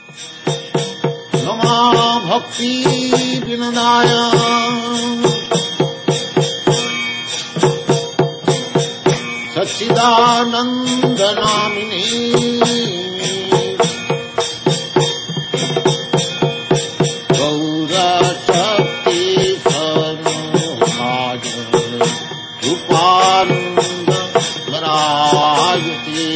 नमा भक्ति विनदाय सच्चिदानंद नामिनी गौरशक्ति सर्वभाज रूपानंद वरायते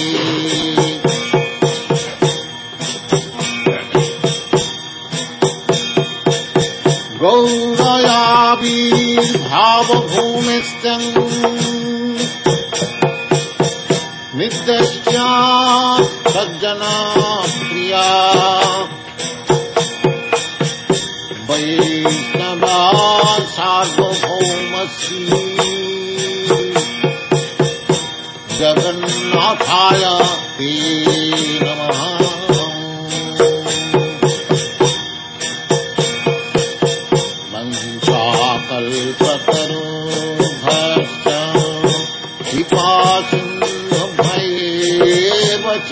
गौरयाविर्भावभूमिश्चं नित्यश्च सज्जना प्रिया वैष्णवा सार्वभौमश्री जगन्नाथाय ते नमः। वंशाकल्पतरुभ्यश्च कृपासिन्धुभ्येव च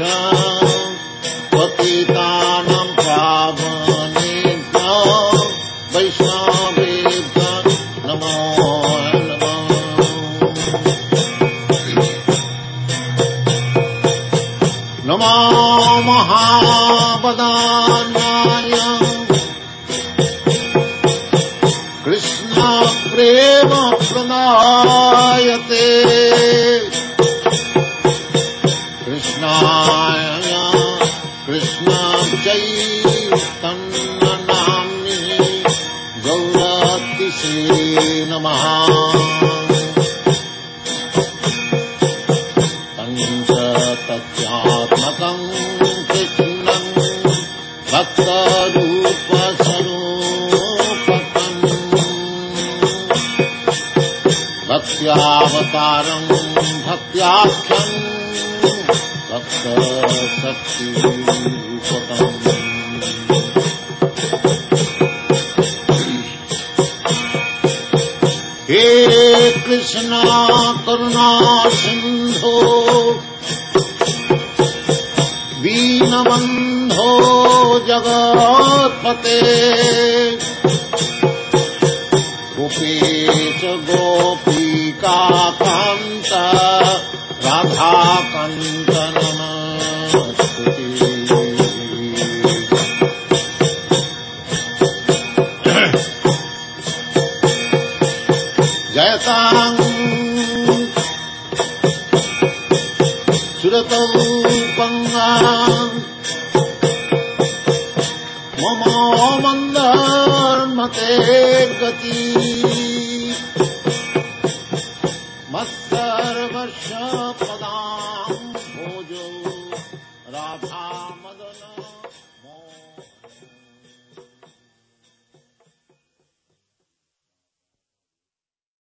पतितानां पावनेभ्यो वैष्णवेभ्यो नमो नमः। नमो महावदान्याय कृष्ण प्रेम प्रदायते कृष्णाय कृष्ण चैतन्य नाम्नि गौरतिसे नमः। पंचतत्त्वात्मकं कृष्णं भक्तरूपस्वरूपकम् भक्त्यावतारं भक्त्याख्यं भक्तशक्तिरूपकम्। हे कृष्ण करुणा सिंधो दीनबंधो जगत्पते गोपेश गोपिकाकान्त राधाकान्त नमस्तुते। जयतां सुरतौ पंगां मम मन्दर्मते गति मत्सर्वस्य पदां भोजो राधा